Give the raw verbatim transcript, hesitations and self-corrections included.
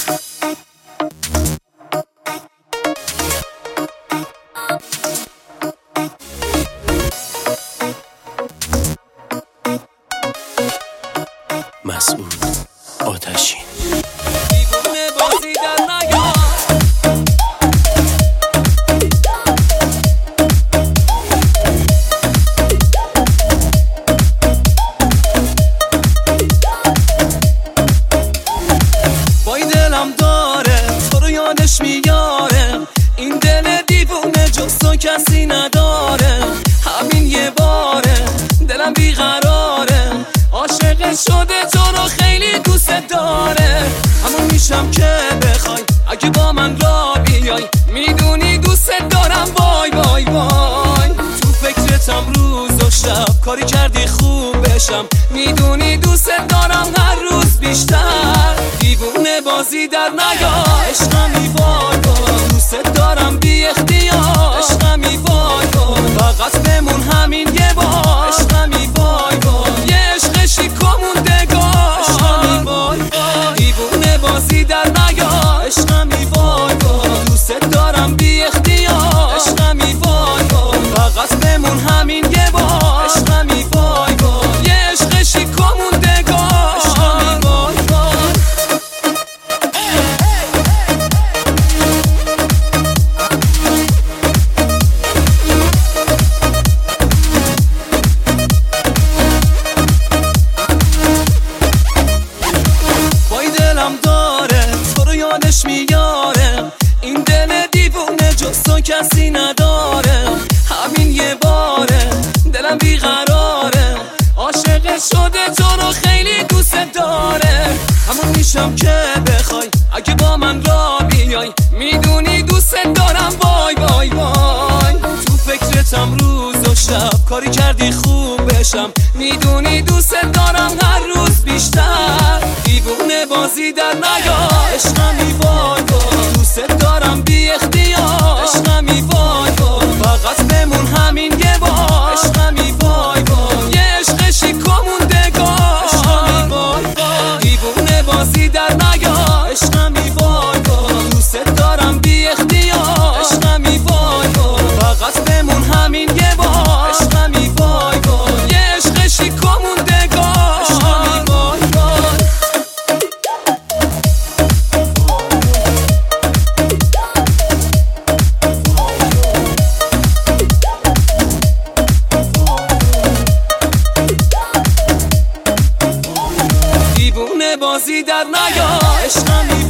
مسعود آتشین. دیوونه بازی در نیا وای دلم داره تو رو یادش میاره، این دل دیوونه جز تو کسی نداره، همین یه باره دلم بیقراره، عاشق شده تو رو خیلی دوست داره، همون میشم که بخوای اگه با من را بیای، میدونی دوست دارم وای وای وای، تو فکرتم روز و شب کاری کردی خوب بشم، میدونی دوست دارم هر روز بیشتر، دیوونه بازی در نیا عشقمی وای وای، دوست دارم بی اختیار عشقمی وای وای، فقط بمون همین یه بار عشقمی وای وای، یه عشق شیکاموندگار عشقمی وای وای، دیوونه بازی در نیا عشقمی وای وای، دوست دارم بی اختیار عشقمی وای وای، فقط بمون همین یه بار عشقمی وای وای، یه عشق شیکاموندگار عشقمی وای وای. وای دلم داره تو رو یادش میاره، این دل دیوونه جز تو کسی نداره، همین یه باره دلم بیقراره، عاشق شده تو رو خیلی دوست داره، همون میشم که بخوای اگه با من را بیای، میدونی دوست دارم وای وای وای، تو فکرتم روز و شب کاری کردی خوب بشم، میدونی دوست دارم هر روز بیشتر، دیوونه بازی در نیا عشقمی وای وای، دوست دارم بی اختیار عشقمی وای وای، فقط بمون همین یه بار عشقمی وای وای، یه عشق شیکاموندگار عشقمی وای وای، دیوونه بازی در نیا عشقمی وای وای، دوست دارم بی اختیار عشقمی وای وای، فقط بمون همین یه بار عشقمی وای وای، یه عشق شیکاموندگار عشقمی وای وای. دیوونه بازی در نیا عشقمی